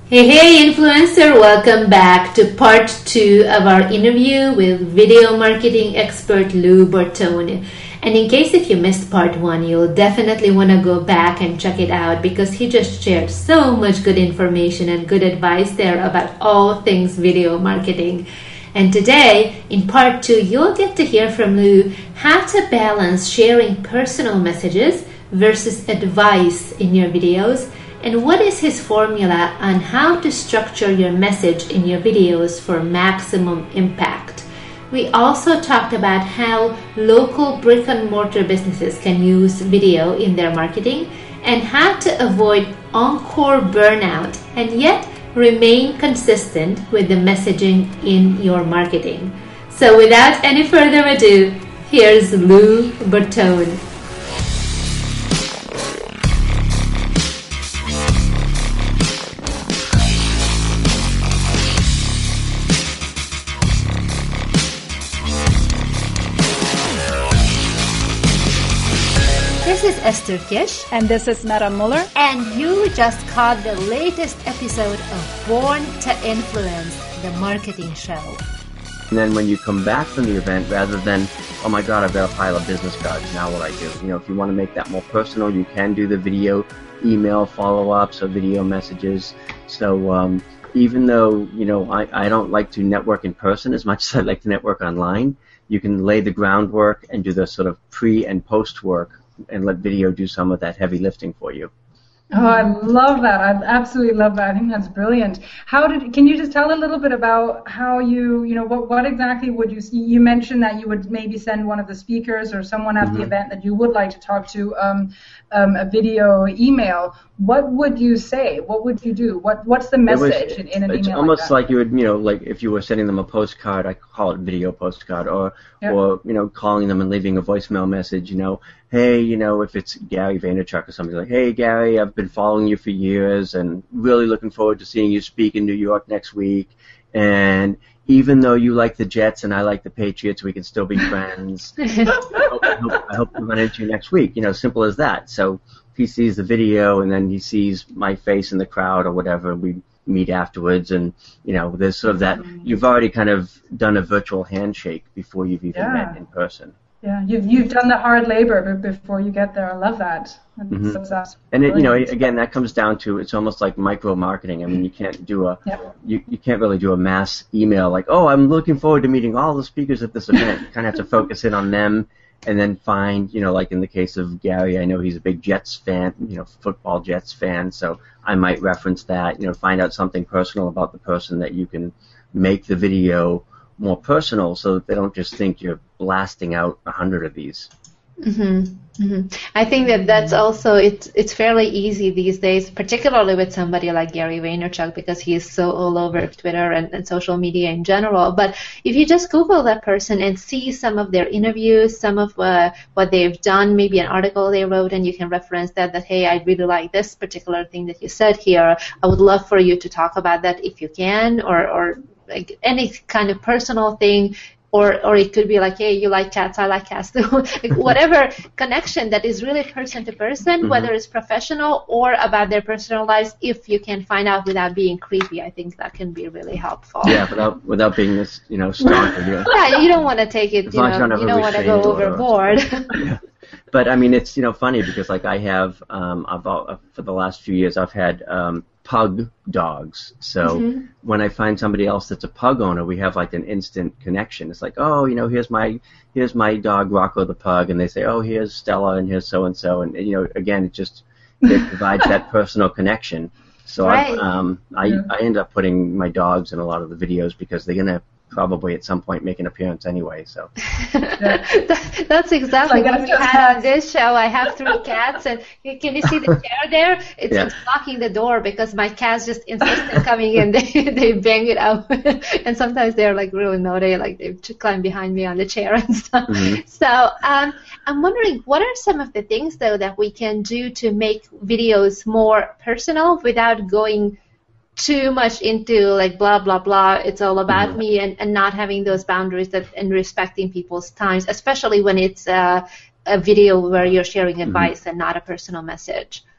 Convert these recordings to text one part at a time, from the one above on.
Hey, influencer, welcome back to part 2 of our interview with video marketing expert Lou Bertone. And in case if you missed part 1, you'll definitely want to go back and check it out because he just shared so much good information and good advice there about all things video marketing. And today, in part 2, you'll get to hear from Lou how to balance sharing personal messages versus advice in your videos, and what is his formula on how to structure your message in your videos for maximum impact. We also talked about how local brick and mortar businesses can use video in their marketing and how to avoid encore burnout and yet remain consistent with the messaging in your marketing. So without any further ado, here's Lou Bertone. This is Esther Kish. And this is Meta Muller. And you just caught the latest episode of Born to Influence, the marketing show. And then when you come back from the event, rather than, oh my God, I've got a pile of business cards, now what I do? You know, if you want to make that more personal, you can do the video, email follow-ups or video messages. So even though, you know, I don't like to network in person as much as I like to network online, you can lay the groundwork and do the sort of pre and post work and let video do some of that heavy lifting for you. Oh, I love that. I absolutely love that. I think that's brilliant. Can you just tell a little bit about how what exactly would you mentioned that you would maybe send one of the speakers or someone at the event that you would like to talk to a video email. What would you say? What would you do? What's the message in an email? It's almost like you would, like if you were sending them a postcard, I call it video postcard, or calling them and leaving a voicemail message, hey, if it's Gary Vaynerchuk or somebody, like, hey, Gary, I've been following you for years and really looking forward to seeing you speak in New York next week. And even though you like the Jets and I like the Patriots, we can still be friends. I hope to run into you next week. Simple as that. So if he sees the video and then he sees my face in the crowd or whatever, we meet afterwards, and there's sort of that. You've already kind of done a virtual handshake before you've even met in person. Yeah, you've done the hard labor before you get there. I love that. And again, that comes down to, it's almost like micro marketing. I mean, you can't do you can't really do a mass email like, oh, I'm looking forward to meeting all the speakers at this event. You kind of have to focus in on them, and then find, like in the case of Gary, I know he's a big Jets fan, football Jets fan, so I might reference that. Find out something personal about the person that you can make the video more personal, so that they don't just think you're blasting out 100 of these. I think that's also, it's fairly easy these days, particularly with somebody like Gary Vaynerchuk, because he is so all over Twitter and social media in general. But if you just Google that person and see some of their interviews, some of what they've done, maybe an article they wrote, and you can reference that hey, I really like this particular thing that you said here. I would love for you to talk about that if you can, or like any kind of personal thing. Or it could be like, hey, you like cats, I like cats. Like whatever connection that is really person to person, whether it's professional or about their personal lives, if you can find out without being creepy, I think that can be really helpful. Yeah, without being this, stalker. Yeah, you don't want to take it, you don't want to go overboard. Yeah. But I mean, it's funny because like I have for the last few years I've had pug dogs. So when I find somebody else that's a pug owner, we have like an instant connection. It's like, oh, here's my dog Rocco the pug, and they say, oh, here's Stella, and here's so and so, and again, it provides that personal connection. So right. I end up putting my dogs in a lot of the videos because they're gonna probably at some point make an appearance anyway. So that's exactly what we had on this show. I have 3 cats, and can you see the chair there? It's blocking the door because my cats just insist on coming in. They bang it out, and sometimes they're like really naughty, like they climb behind me on the chair and stuff. So I'm wondering, what are some of the things though that we can do to make videos more personal without going too much into like blah blah blah, it's all about me, and not having those boundaries and respecting people's times, especially when it's a video where you're sharing advice and not a personal message?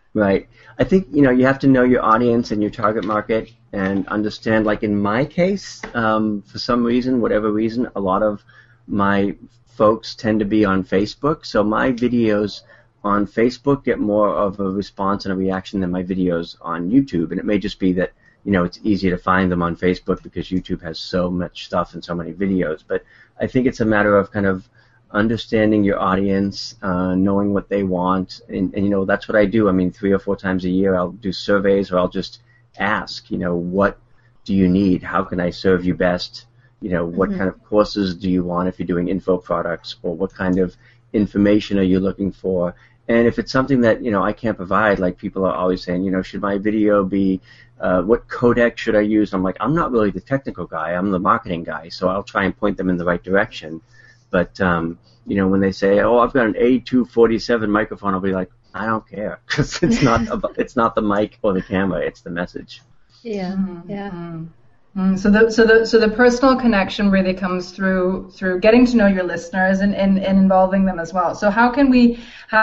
Right. I think, you have to know your audience and your target market and understand, like in my case, for some reason, whatever reason, a lot of my folks tend to be on Facebook. So my videos on Facebook get more of a response and a reaction than my videos on YouTube. And it may just be that, it's easier to find them on Facebook because YouTube has so much stuff and so many videos. But I think it's a matter of kind of understanding your audience, knowing what they want, and that's what I do. I mean, 3 or 4 times a year I'll do surveys, or I'll just ask, what do you need? How can I serve you best? What kind of courses do you want if you're doing info products, or what kind of information are you looking for? And if it's something that, I can't provide, like people are always saying, should my video be, what codec should I use? I'm like, I'm not really the technical guy, I'm the marketing guy, so I'll try and point them in the right direction. But, when they say, oh, I've got an A247 microphone, I'll be like, I don't care, because it's not the mic or the camera, it's the message. Yeah, yeah. So the personal connection really comes through getting to know your listeners and involving them as well. So how can we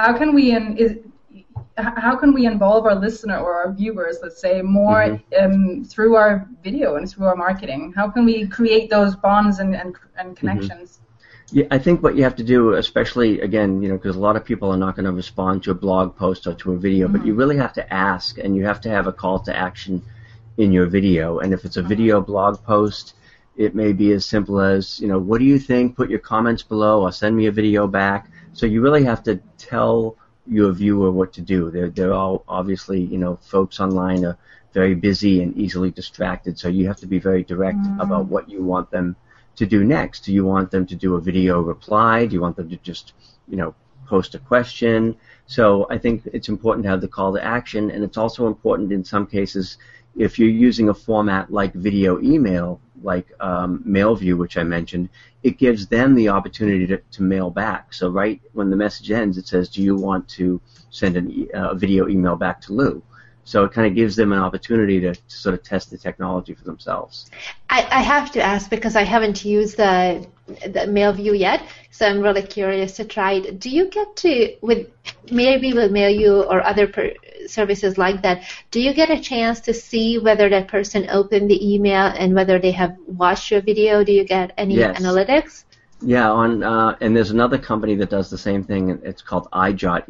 involve our listener or our viewers, let's say, more through our video and through our marketing? How can we create those bonds and connections? Yeah, I think what you have to do, especially, again, because a lot of people are not going to respond to a blog post or to a video, but you really have to ask, and you have to have a call to action in your video. And if it's a video blog post, it may be as simple as, what do you think? Put your comments below, or send me a video back. So you really have to tell your viewer what to do. They're all obviously, folks online are very busy and easily distracted, so you have to be very direct about what you want them to do next. Do you want them to do a video reply? Do you want them to just, post a question? So I think it's important to have the call to action, and it's also important in some cases if you're using a format like video email, like MailView, which I mentioned, it gives them the opportunity to mail back. So right when the message ends, it says, do you want to send a video email back to Lou? So it kind of gives them an opportunity to sort of test the technology for themselves. I have to ask, because I haven't used the MailView yet, so I'm really curious to try it. Do you get to, with MailView or other services like that, do you get a chance to see whether that person opened the email and whether they have watched your video? Do you get any analytics? Yeah, and there's another company that does the same thing. It's called iJot,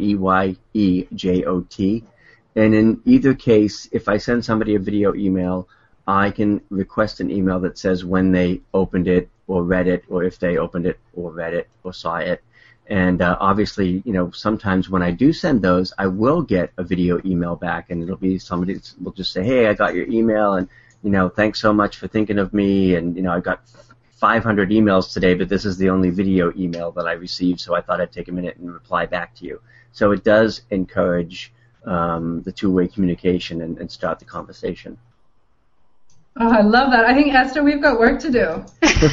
EYEJOT. And in either case, if I send somebody a video email, I can request an email that says when they opened it or read it, or if they opened it or read it or saw it. And obviously, sometimes when I do send those, I will get a video email back, and it'll be somebody that will just say, hey, I got your email, and, thanks so much for thinking of me, and, I got 500 emails today, but this is the only video email that I received, so I thought I'd take a minute and reply back to you. So it does encourage the two-way communication and start the conversation. Oh, I love that. I think, Esther, we've got work to do.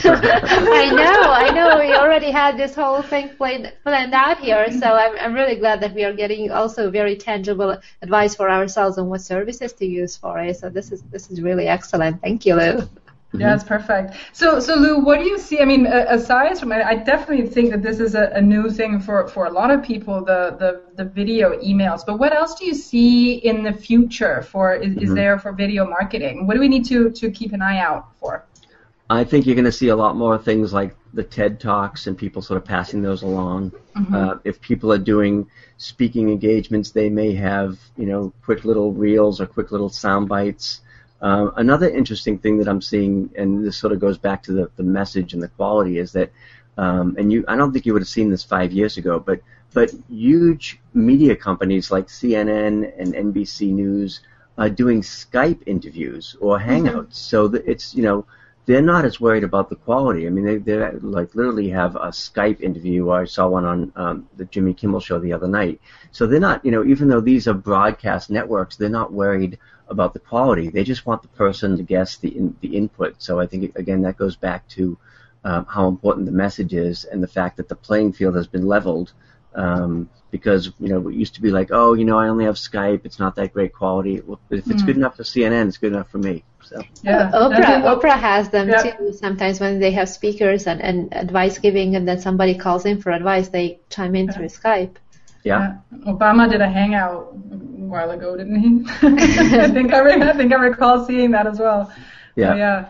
I know. We already had this whole thing planned out here, so I'm really glad that we are getting also very tangible advice for ourselves on what services to use for it. So this is really excellent. Thank you, Lou. Yeah, it's perfect. So Lou, what do you see? I mean, aside from it, I definitely think that this is a new thing for a lot of people, the video emails. But what else do you see in the future is there for video marketing? What do we need to keep an eye out for? I think you're going to see a lot more things like the TED Talks and people sort of passing those along. If people are doing speaking engagements, they may have, quick little reels or quick little sound bites. Another interesting thing that I'm seeing, and this sort of goes back to the message and the quality, is that, I don't think you would have seen this 5 years ago, but huge media companies like CNN and NBC News are doing Skype interviews or Hangouts. So that it's, they're not as worried about the quality. I mean, they like literally have a Skype interview. I saw one on the Jimmy Kimmel show the other night. So they're not, even though these are broadcast networks, they're not worried about the quality. They just want the person to guess the input. So I think, again, that goes back to how important the message is and the fact that the playing field has been leveled. Because, it used to be like, oh, I only have Skype, it's not that great quality. Well, if it's good enough for CNN, it's good enough for me. So. Yeah. Oprah has them too. Sometimes when they have speakers and advice giving, and then somebody calls in for advice, they chime in through Skype. Yeah. Obama did a hangout a while ago, didn't he? I think I recall seeing that as well. Yeah. So, yeah.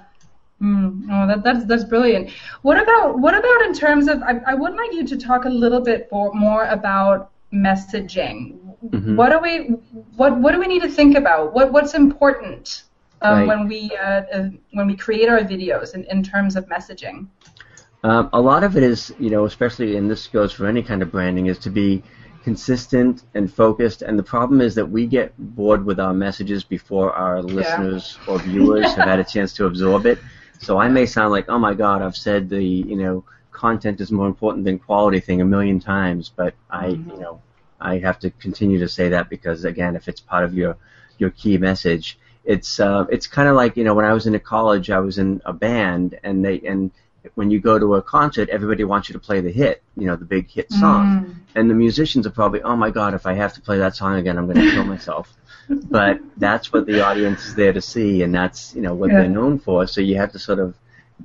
Oh, that's brilliant. What about in terms of? I would like you to talk a little bit more about messaging. Mm-hmm. What do we need to think about? What's important Right. when we create our videos in terms of messaging? A lot of it is, especially, and this goes for any kind of branding, is to be consistent and focused. And the problem is that we get bored with our messages before our listeners or viewers have had a chance to absorb it. So I may sound like, oh my God, I've said the content is more important than quality thing a million times, but I have to continue to say that because, again, if it's part of your key message, it's kind of like, when I was in college, I was in a band, and when you go to a concert, everybody wants you to play the hit, the big hit song. And the musicians are probably, oh my God, if I have to play that song again, I'm going to kill myself. But that's what the audience is there to see, and that's what they're known for. So you have to sort of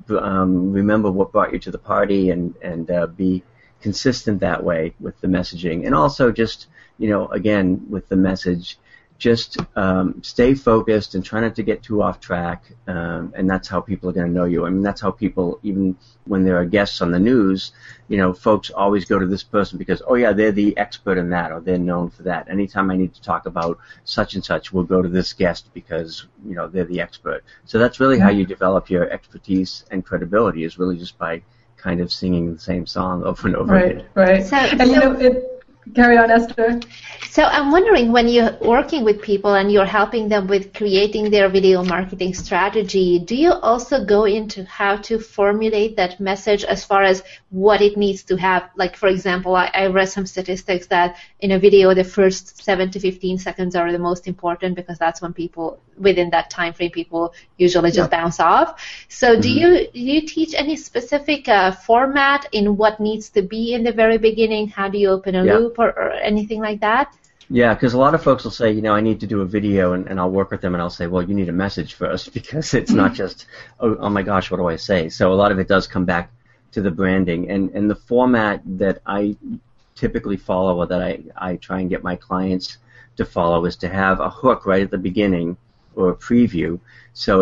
remember what brought you to the party and be consistent that way with the messaging. And also just, again, with the message, just stay focused and try not to get too off track, and that's how people are going to know you. I mean, that's how people, even when there are guests on the news, folks always go to this person because, oh yeah, they're the expert in that, or they're known for that. Anytime I need to talk about such and such, we'll go to this guest because, they're the expert. So that's really how you develop your expertise and credibility, is really just by kind of singing the same song over and over again. Right. And carry on, Esther. So I'm wondering, when you're working with people and you're helping them with creating their video marketing strategy, do you also go into how to formulate that message as far as what it needs to have? Like, for example, I read some statistics that in a video, the first 7 to 15 seconds are the most important because that's when people, within that time frame, people usually just bounce off. So do you teach any specific format in what needs to be in the very beginning? How do you open a loop or anything like that? Yeah, because a lot of folks will say, I need to do a video, and I'll work with them, and I'll say, well, you need a message first, because it's not just, oh my gosh, what do I say? So a lot of it does come back to the branding. And the format that I typically follow, or that I try and get my clients to follow, is to have a hook right at the beginning, or a preview. So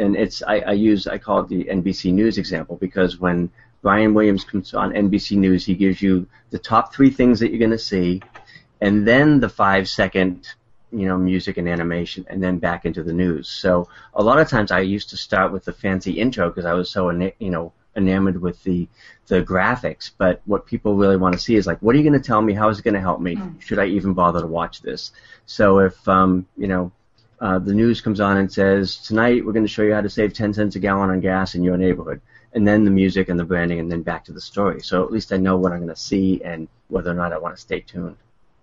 I call it the NBC News example, because when Brian Williams comes on NBC News, he gives you the top 3 things that you're going to see, and then the 5-second, music and animation, and then back into the news. So a lot of times I used to start with the fancy intro because I was so, enamored with the graphics. But what people really want to see is, like, what are you going to tell me? How is it going to help me? Should I even bother to watch this? So if, the news comes on and says, tonight we're going to show you how to save 10 cents a gallon on gas in your neighborhood, and then the music and the branding, and then back to the story. So at least I know what I'm going to see and whether or not I want to stay tuned.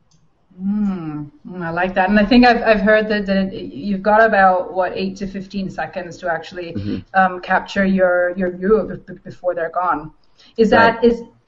I like that, and I think I've heard that you've got about 8 to 15 seconds to actually capture your viewer before they're gone. Is that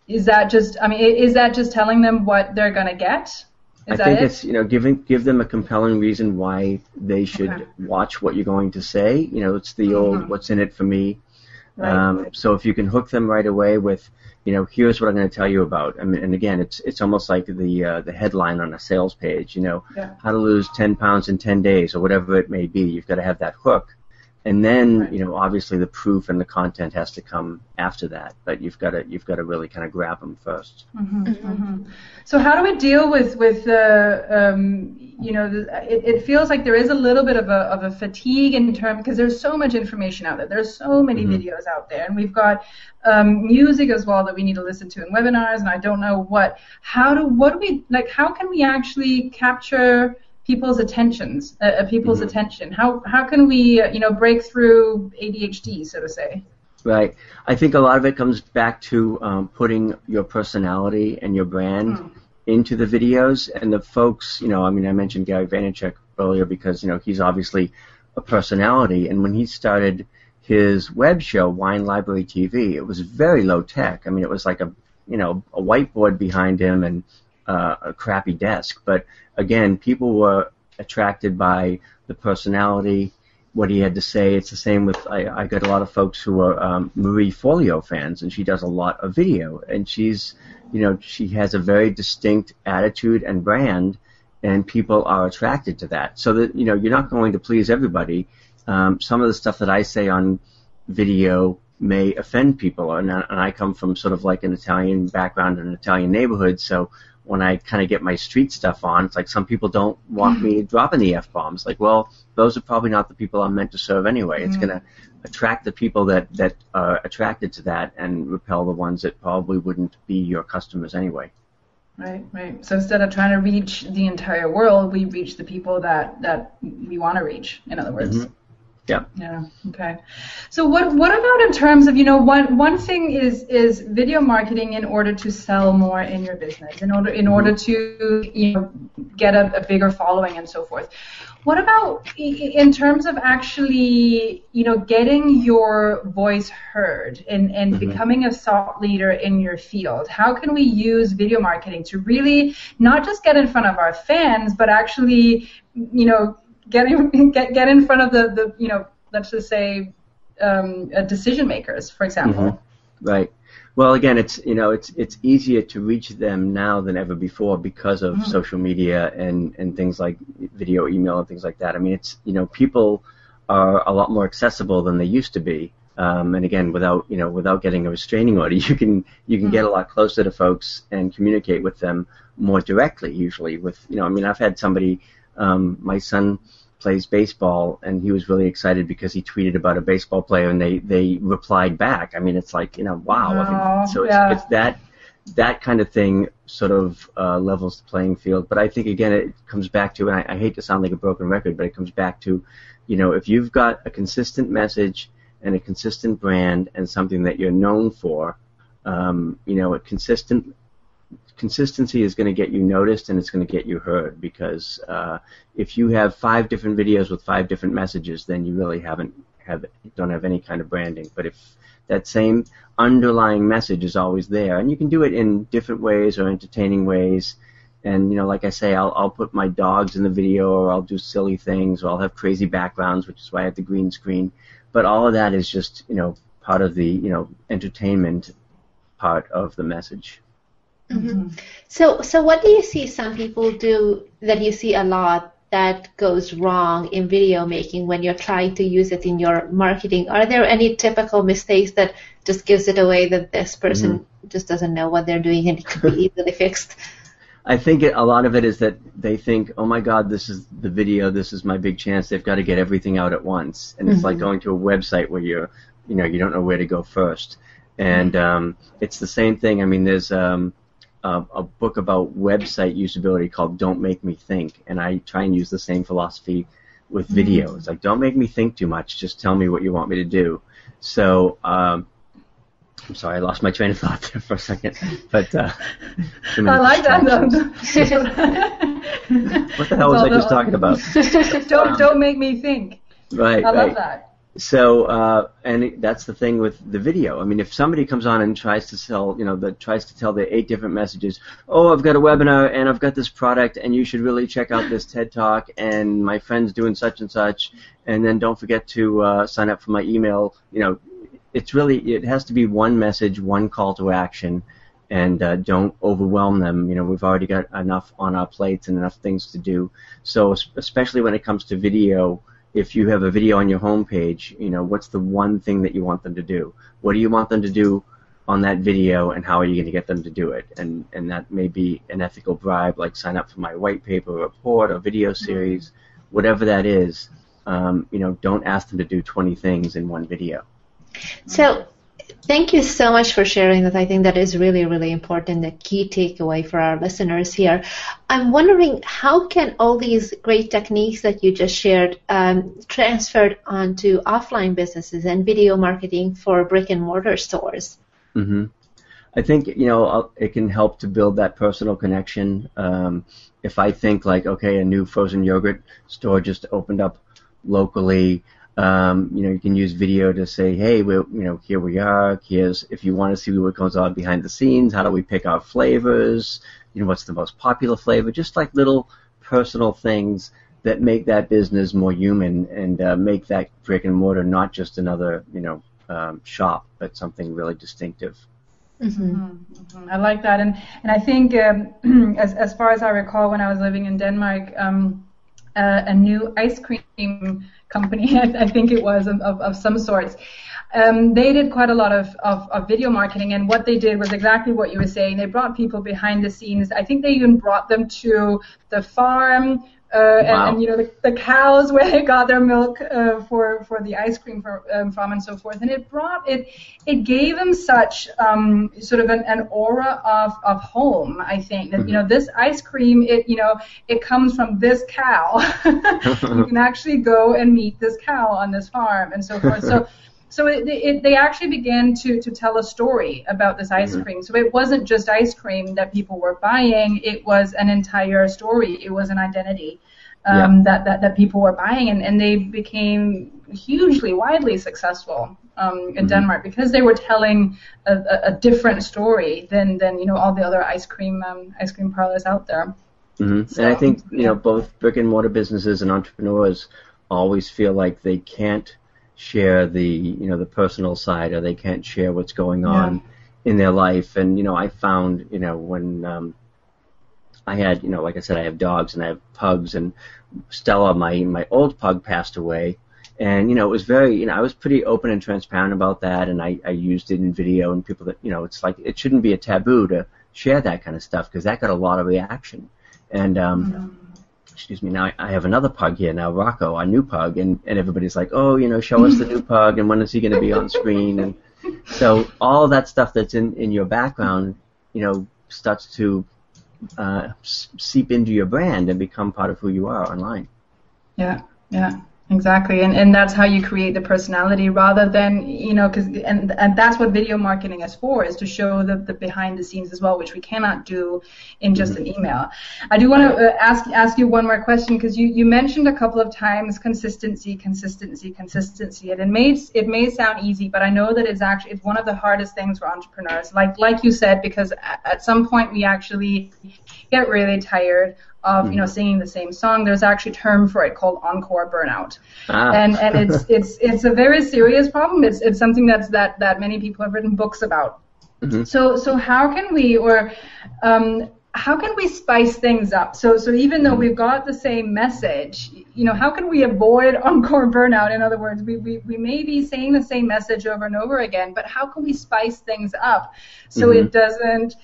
just telling them what they're gonna get? I think it's give them a compelling reason why they should watch what you're going to say. It's the old what's in it for me. Right. So if you can hook them right away with, here's what I'm going to tell you about. I mean, and again, it's almost like the headline on a sales page. How to lose 10 pounds in 10 days, or whatever it may be. You've got to have that hook, and then obviously the proof and the content has to come after that. But you've got to really kind of grab them first. So how do we deal with it feels like there is a little bit of a fatigue in terms, because there's so much information out there. There's so many videos out there, and we've got music as well that we need to listen to in webinars, and I don't know how can we actually capture people's attention? How can we break through ADHD, so to say? Right. I think a lot of it comes back to putting your personality and your brand into the videos. And the folks, I mentioned Gary Vaynerchuk earlier because, he's obviously a personality. And when he started his web show, Wine Library TV, it was very low tech. I mean, it was like a whiteboard behind him and a crappy desk. But again, people were attracted by the personality what he had to say. It's the same with, I got a lot of folks who are Marie Forleo fans, and she does a lot of video, and she's, she has a very distinct attitude and brand, and people are attracted to that. So that, you're not going to please everybody. Some of the stuff that I say on video may offend people, and I come from sort of like an Italian background in an Italian neighborhood, so when I kind of get my street stuff on, it's like some people don't want me dropping the F-bombs. Like, well, those are probably not the people I'm meant to serve anyway. It's going to attract the people that are attracted to that and repel the ones that probably wouldn't be your customers anyway. Right. So instead of trying to reach the entire world, we reach the people that we want to reach, in other words. Mm-hmm. Yeah. Yeah. Okay. So what about in terms of, one thing is video marketing in order to sell more in your business, in order to get a bigger following and so forth. What about in terms of actually getting your voice heard and becoming a thought leader in your field? How can we use video marketing to really not just get in front of our fans, but actually get in front of the let's just say decision makers, for example. Mm-hmm. Right. Well, again, it's easier to reach them now than ever before because of social media and things like video, email, and things like that. I mean, it's people are a lot more accessible than they used to be. And again, without getting a restraining order, you can get a lot closer to folks and communicate with them more directly. Usually, I've had somebody. My son plays baseball, and he was really excited because he tweeted about a baseball player, and they replied back. I mean, it's like, wow. It's that kind of thing sort of levels the playing field. But I think, again, it comes back to, and I hate to sound like a broken record, but it comes back to, if you've got a consistent message and a consistent brand and something that you're known for, consistency is going to get you noticed, and it's going to get you heard, because if you have 5 different videos with 5 different messages, then you really don't have any kind of branding. But if that same underlying message is always there, and you can do it in different ways or entertaining ways, and like I say, I'll put my dogs in the video, or I'll do silly things, or I'll have crazy backgrounds, which is why I have the green screen. But all of that is just part of the entertainment part of the message. Mm-hmm. So what do you see some people do that you see a lot that goes wrong in video making when you're trying to use it in your marketing? Are there any typical mistakes that just gives it away, that this person just doesn't know what they're doing and it could be easily fixed? I think a lot of it is that they think, oh my God, this is the video, this is my big chance, they've got to get everything out at once. And it's like going to a website where you don't know where to go first. And it's the same thing. I mean, there's a book about website usability called Don't Make Me Think, and I try and use the same philosophy with video. It's like, don't make me think too much, just tell me what you want me to do. So I'm sorry, I lost my train of thought there for a second, but I like that though. What the hell was I just talking about? Don't make me think. Right. I love that. So, and that's the thing with the video. I mean, if somebody comes on and tries to sell, tries to tell the 8 different messages, oh, I've got a webinar and I've got this product and you should really check out this TED Talk and my friend's doing such and such, and then don't forget to sign up for my email. It has to be one message, one call to action, and don't overwhelm them. We've already got enough on our plates and enough things to do. So, especially when it comes to video, if you have a video on your homepage, what's the one thing that you want them to do? What do you want them to do on that video, and how are you going to get them to do it? And that may be an ethical bribe, like sign up for my white paper report or video series, whatever that is. Don't ask them to do 20 things in one video. So thank you so much for sharing that. I think that is really, really important, a key takeaway for our listeners here. I'm wondering, how can all these great techniques that you just shared transferred onto offline businesses and video marketing for brick and mortar stores? Mm-hmm. I think, it can help to build that personal connection. If I think like, okay, a new frozen yogurt store just opened up locally, you can use video to say, hey, here we are. Here's, if you want to see what goes on behind the scenes, how do we pick our flavors? What's the most popular flavor? Just like little personal things that make that business more human and make that brick and mortar not just another, shop, but something really distinctive. I like that, and I think as far as I recall, when I was living in Denmark, a new ice cream company, I think it was of some sorts. They did quite a lot of video marketing, and what they did was exactly what you were saying. They brought people behind the scenes. I think they even brought them to the farm. Wow. And the cows where they got their milk for the ice cream from and so forth, and it gave them such sort of an aura of home. I think that this ice cream it comes from this cow. You can actually go and meet this cow on this farm and so forth. So they actually began to tell a story about this ice cream. So it wasn't just ice cream that people were buying. It was an entire story. It was an identity that people were buying. And they became hugely, widely successful in Denmark because they were telling a different story than all the other ice cream parlors out there. So, and I think, both brick and mortar businesses and entrepreneurs always feel like they can't share the personal side, or they can't share what's going on in their life. And I found when I had like I said, I have dogs and I have pugs, and Stella, my old pug, passed away, and it was very I was pretty open and transparent about that, and I used it in video, and people that it's like it shouldn't be a taboo to share that kind of stuff because that got a lot of reaction. And excuse me, now I have another pug here now, Rocco, our new pug, and everybody's like, oh, show us the new pug, and when is he going to be on screen? And so all of that stuff that's in your background, starts to seep into your brand and become part of who you are online. Yeah, exactly, and that's how you create the personality rather than because and that's what video marketing is for, is to show the behind the scenes as well, which we cannot do in just an email. I do want to ask you one more question, because you mentioned a couple of times consistency, and it may sound easy, but I know that it's one of the hardest things for entrepreneurs, like you said, because at some point we actually get really tired of singing the same song. There's actually a term for it called encore burnout, and it's a very serious problem. It's something that many people have written books about. So how can we how can we spice things up? So even though we've got the same message, how can we avoid encore burnout? In other words, we may be saying the same message over and over again, but how can we spice things up so it doesn't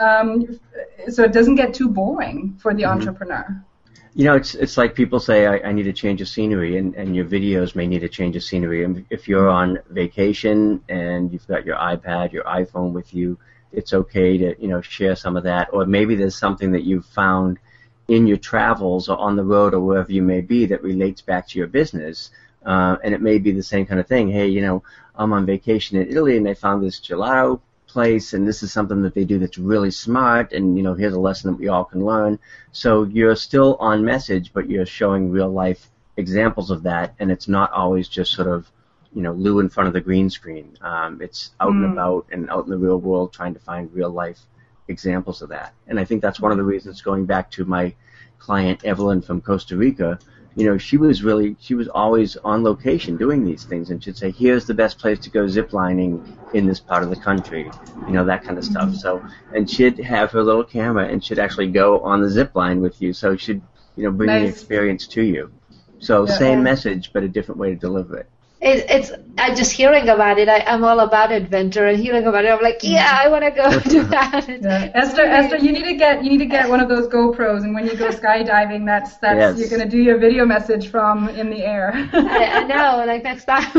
get too boring for the entrepreneur? It's like people say, I need a change of scenery, and your videos may need a change of scenery. And if you're on vacation and you've got your iPad, your iPhone with you, it's okay to share some of that. Or maybe there's something that you've found in your travels or on the road or wherever you may be that relates back to your business. And it may be the same kind of thing. Hey, I'm on vacation in Italy and I found this gelato place, and this is something that they do that's really smart, and here's a lesson that we all can learn. So you're still on message, but you're showing real life examples of that, and it's not always just sort of Lou in front of the green screen. It's out and about and out in the real world, trying to find real life examples of that. And I think that's one of the reasons, going back to my client Evelyn from Costa Rica, she was always on location doing these things, and she'd say, here's the best place to go ziplining in this part of the country, that kind of stuff. So, and she'd have her little camera, and she'd actually go on the zip line with you, so she'd, bring the experience to you. So same message, but a different way to deliver it. It's just hearing about it. I'm all about adventure, and hearing about it, I'm like, I want to go do that. Esther, you need to get one of those GoPros, and when you go skydiving, that's yes. You're going to do your video message from in the air. I know, like next time.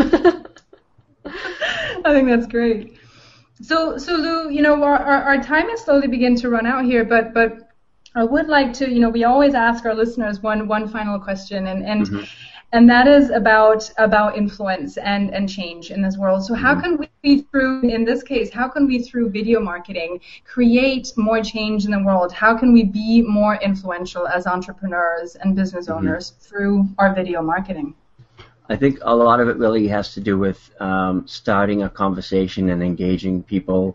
I think that's great. So Lou, our time is slowly beginning to run out here, but I would like to, we always ask our listeners one final question, and that is about influence and change in this world. So how can we, in this case, through video marketing, create more change in the world? How can we be more influential as entrepreneurs and business owners through our video marketing? I think a lot of it really has to do with starting a conversation and engaging people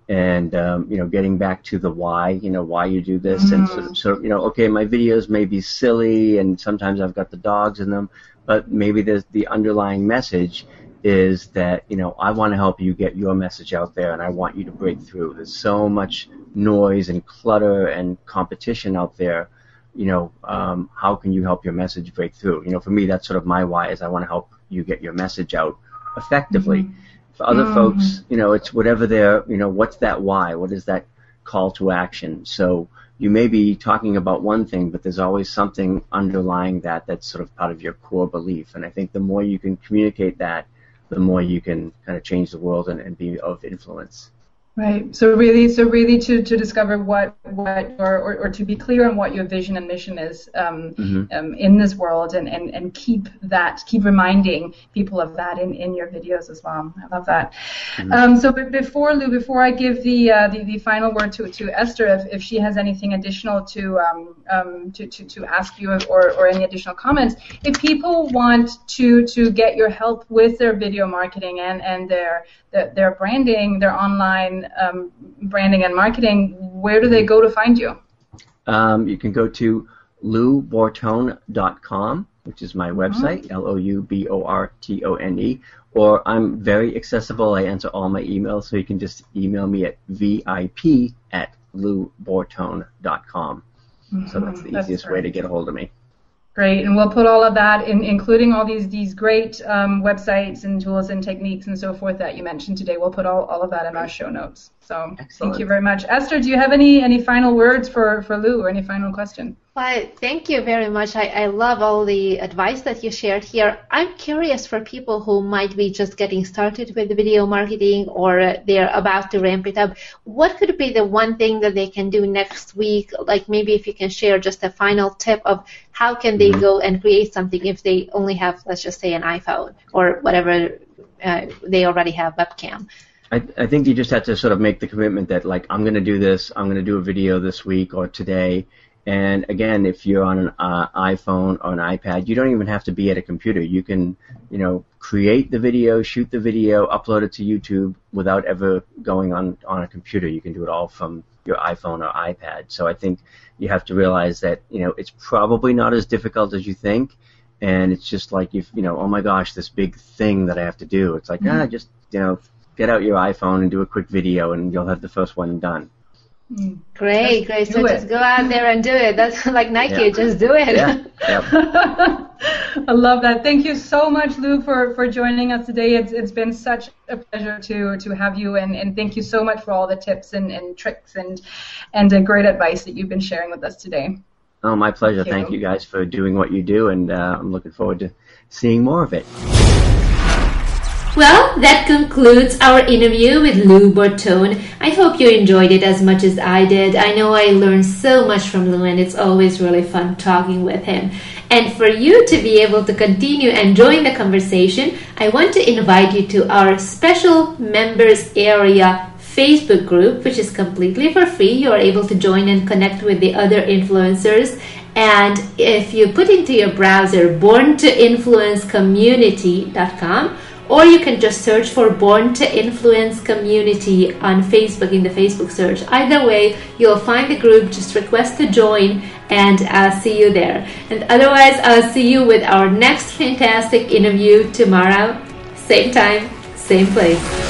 and getting back to the why, why you do this, and sort of, okay, my videos may be silly, and sometimes I've got the dogs in them, but maybe there's the underlying message is that, I want to help you get your message out there, and I want you to break through. There's so much noise and clutter and competition out there. How can you help your message break through? For me, that's sort of my why, is I want to help you get your message out effectively. For other folks, it's whatever their, what's that why? What is that call to action? So you may be talking about one thing, but there's always something underlying that that's sort of part of your core belief. And I think the more you can communicate that, the more you can kind of change the world and be of influence. Right. So really to discover what or to be clear on what your vision and mission is in this world, and keep reminding people of that in your videos as well. I love that. So before I give the final word to Esther, if she has anything additional to ask you, or any additional comments, if people want to get your help with their video marketing and their branding, their online branding and marketing, where do they go to find you? You can go to loubortone.com, which is my website, LOUBORTONE, or I'm very accessible. I answer all my emails, so you can just email me at vip@loubortone.com. So that's the easiest way to get a hold of me. Great, and we'll put all of that, including all these great websites and tools and techniques and so forth that you mentioned today. We'll put all of that in our show notes. So Excellent. Thank you very much. Esther, do you have any final words for Lou, or any final question? Well, thank you very much. I love all the advice that you shared here. I'm curious, for people who might be just getting started with video marketing, or they're about to ramp it up, what could be the one thing that they can do next week? Like, maybe if you can share just a final tip of how can they go and create something if they only have, let's just say, an iPhone or whatever, they already have webcam. I think you just have to sort of make the commitment that, like, I'm going to do this, I'm going to do a video this week or today. And again, if you're on an iPhone or an iPad, you don't even have to be at a computer. You can, create the video, shoot the video, upload it to YouTube without ever going on a computer. You can do it all from your iPhone or iPad. So I think you have to realize that, it's probably not as difficult as you think. And it's just like, oh my gosh, this big thing that I have to do. It's like, just, get out your iPhone and do a quick video, and you'll have the first one done. Great. So just go out there and do it. That's like Nike, just do it. Yeah. Yep. I love that. Thank you so much, Lou, for joining us today. It's been such a pleasure to have you, and thank you so much for all the tips and tricks and great advice that you've been sharing with us today. Oh, my pleasure. Thank you guys for doing what you do, and I'm looking forward to seeing more of it. Well, that concludes our interview with Lou Bortone. I hope you enjoyed it as much as I did. I know I learned so much from Lou, and it's always really fun talking with him. And for you to be able to continue and join the conversation, I want to invite you to our special members area Facebook group, which is completely for free. You are able to join and connect with the other influencers. And if you put into your browser borntoinfluencecommunity.com, or you can just search for Born to Influence Community on Facebook in the Facebook search. Either way, you'll find the group. Just request to join, and I'll see you there. And otherwise, I'll see you with our next fantastic interview tomorrow. Same time, same place.